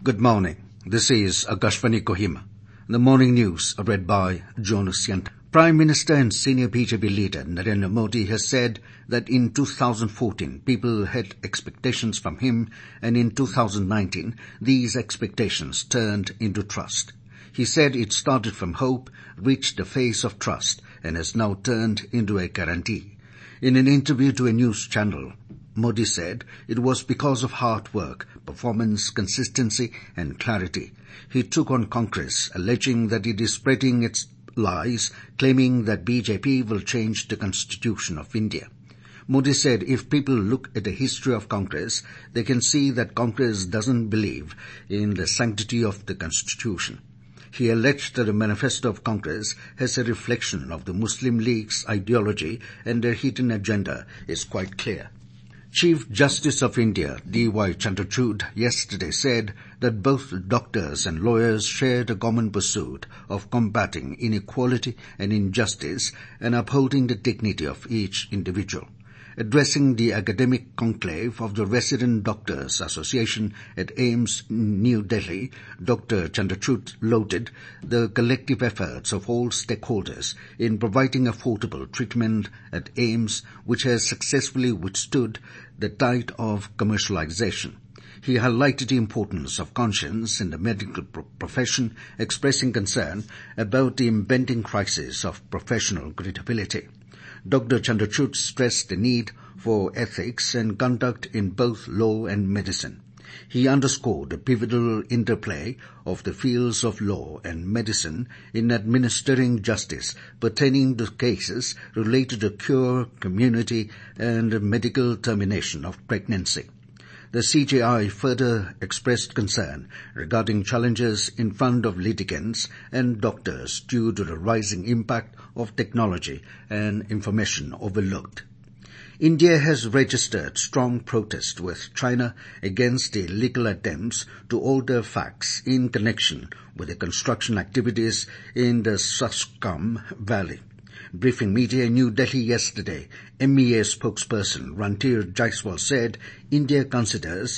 Good morning. This is Akashvani Kohima. The morning news read by Jonas Yant. Prime Minister and senior BJP leader Narendra Modi has said that in 2014 people had expectations from him, and in 2019 these expectations turned into trust. He said it started from hope, reached the phase of trust, and has now turned into a guarantee. In an interview to a news channel, Modi said it was because of hard work, performance, consistency and clarity. He took on Congress, alleging that it is spreading its lies, claiming that BJP will change the Constitution of India. Modi said if people look at the history of Congress, they can see that Congress doesn't believe in the sanctity of the Constitution. He alleged that the manifesto of Congress has a reflection of the Muslim League's ideology, and their hidden agenda is quite clear. Chief Justice of India, D.Y. Chandrachud, yesterday said that both doctors and lawyers share the common pursuit of combating inequality and injustice and upholding the dignity of each individual. Addressing the academic conclave of the Resident Doctors Association at AIIMS, New Delhi, Dr. Chandrachud lauded the collective efforts of all stakeholders in providing affordable treatment at AIIMS, which has successfully withstood the tide of commercialization. He highlighted the importance of conscience in the medical profession, expressing concern about the impending crisis of professional credibility. Dr. Chandrachud stressed the need for ethics and conduct in both law and medicine. He underscored the pivotal interplay of the fields of law and medicine in administering justice pertaining to cases related to cure, community, and medical termination of pregnancy. The CJI further expressed concern regarding challenges in front of litigants and doctors due to the rising impact of technology and information overload. India has registered strong protest with China against the illegal attempts to alter facts in connection with the construction activities in the Sutskam Valley. Briefing media in New Delhi yesterday, MEA spokesperson Ranthir Jaiswal said India considers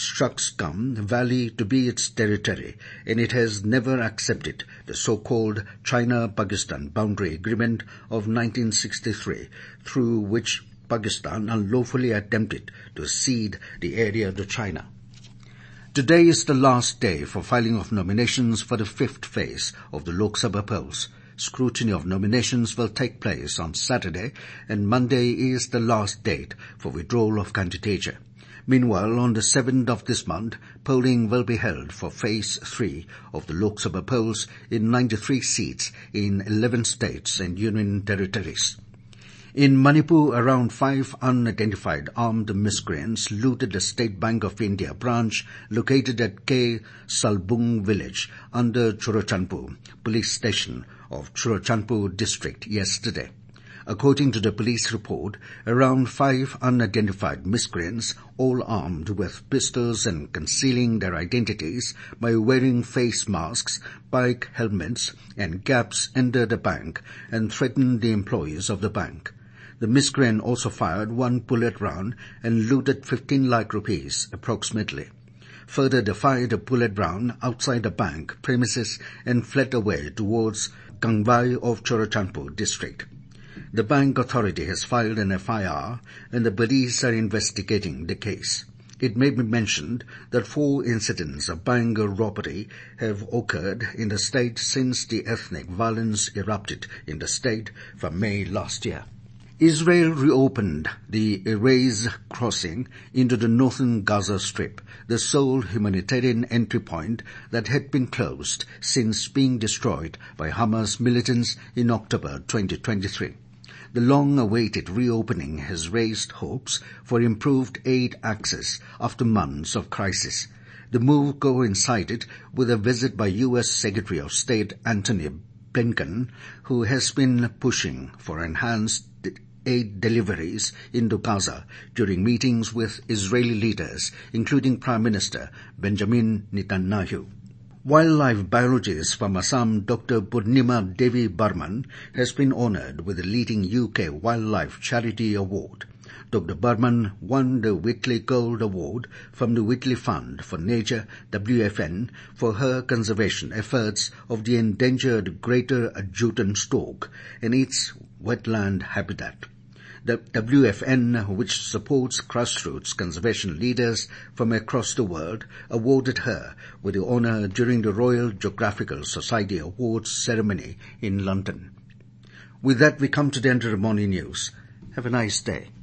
Sutskam Valley to be its territory, and it has never accepted the so-called China-Pakistan boundary agreement of 1963, through which Pakistan unlawfully attempted to cede the area to China. Today is the last day for filing of nominations for the fifth phase of the Lok Sabha polls. Scrutiny of nominations will take place on Saturday, and Monday is the last date for withdrawal of candidature. Meanwhile, on the 7th of this month, polling will be held for Phase 3 of the Lok Sabha polls in 93 seats in 11 states and union territories. In Manipur, around 5 unidentified armed miscreants looted the State Bank of India branch located at K. Salbung village under Churachandpur police station of Churachandpur district yesterday. According to the police report, around 5 unidentified miscreants, all armed with pistols and concealing their identities by wearing face masks, bike helmets and caps, entered the bank and threatened the employees of the bank. The miscreant also fired 1 bullet round and looted 15 lakh rupees approximately. Further, they fired a bullet round outside the bank premises and fled away towards Gangwai of Churachandpur district. The bank authority has filed an FIR and the police are investigating the case. It may be mentioned that 4 incidents of bank robbery have occurred in the state since the ethnic violence erupted in the state from May last year. Israel reopened the Erez crossing into the northern Gaza Strip, the sole humanitarian entry point that had been closed since being destroyed by Hamas militants in October 2023. The long-awaited reopening has raised hopes for improved aid access after months of crisis. The move coincided with a visit by U.S. Secretary of State Antony Blinken, who has been pushing for enhanced aid deliveries into Gaza during meetings with Israeli leaders, including Prime Minister Benjamin Netanyahu. Wildlife biologist from Assam Dr. Purnima Devi Barman has been honoured with the leading UK Wildlife Charity Award. Dr. Burman won the Whitley Gold Award from the Whitley Fund for Nature, WFN, for her conservation efforts of the endangered greater adjutant stork in its wetland habitat. The WFN, which supports grassroots conservation leaders from across the world, awarded her with the honour during the Royal Geographical Society Awards ceremony in London. With that, we come to the end of the morning news. Have a nice day.